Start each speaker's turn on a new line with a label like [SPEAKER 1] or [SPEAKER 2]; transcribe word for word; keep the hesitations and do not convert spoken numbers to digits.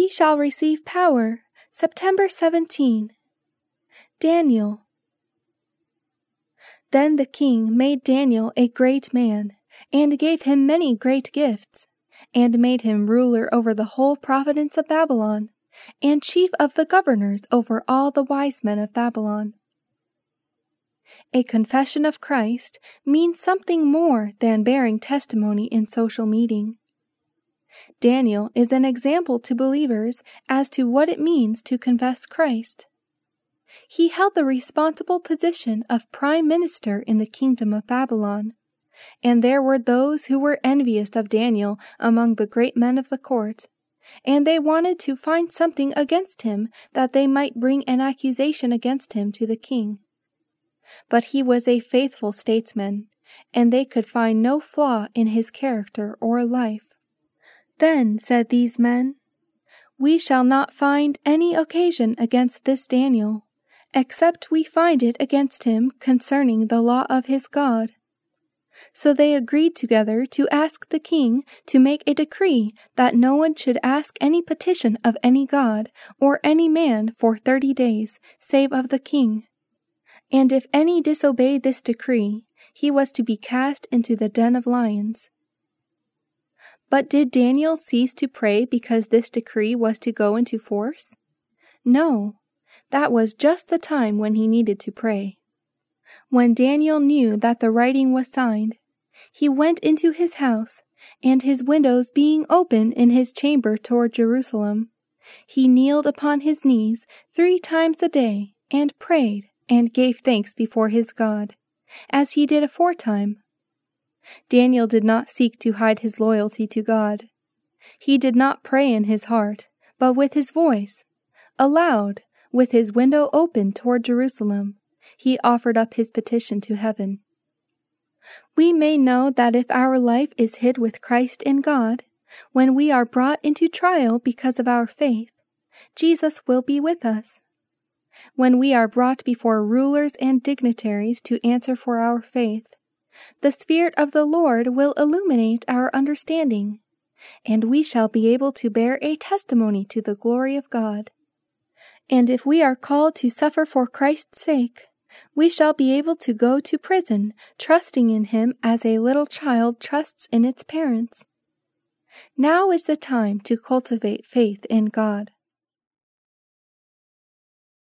[SPEAKER 1] He shall receive power. September seventeenth. Daniel. Then the king made Daniel a great man, and gave him many great gifts, and made him ruler over the whole province of Babylon, and chief of the governors over all the wise men of Babylon. A confession of Christ means something more than bearing testimony in social meeting. Daniel is an example to believers as to what it means to confess Christ. He held the responsible position of prime minister in the kingdom of Babylon, and there were those who were envious of Daniel among the great men of the court, and they wanted to find something against him that they might bring an accusation against him to the king. But he was a faithful statesman, and they could find no flaw in his character or life. Then said these men, "We shall not find any occasion against this Daniel, except we find it against him concerning the law of his God." So they agreed together to ask the king to make a decree that no one should ask any petition of any god or any man for thirty days, save of the king. And if any disobeyed this decree, he was to be cast into the den of lions. But did Daniel cease to pray because this decree was to go into force? No, that was just the time when he needed to pray. When Daniel knew that the writing was signed, he went into his house, and his windows being open in his chamber toward Jerusalem, he kneeled upon his knees three times a day, and prayed, and gave thanks before his God, as he did aforetime. Daniel did not seek to hide his loyalty to God. He did not pray in his heart, but with his voice, aloud, with his window open toward Jerusalem, he offered up his petition to heaven. We may know that if our life is hid with Christ in God, when we are brought into trial because of our faith, Jesus will be with us. When we are brought before rulers and dignitaries to answer for our faith, the Spirit of the Lord will illuminate our understanding, and we shall be able to bear a testimony to the glory of God. And if we are called to suffer for Christ's sake, we shall be able to go to prison, trusting in Him as a little child trusts in its parents. Now is the time to cultivate faith in God.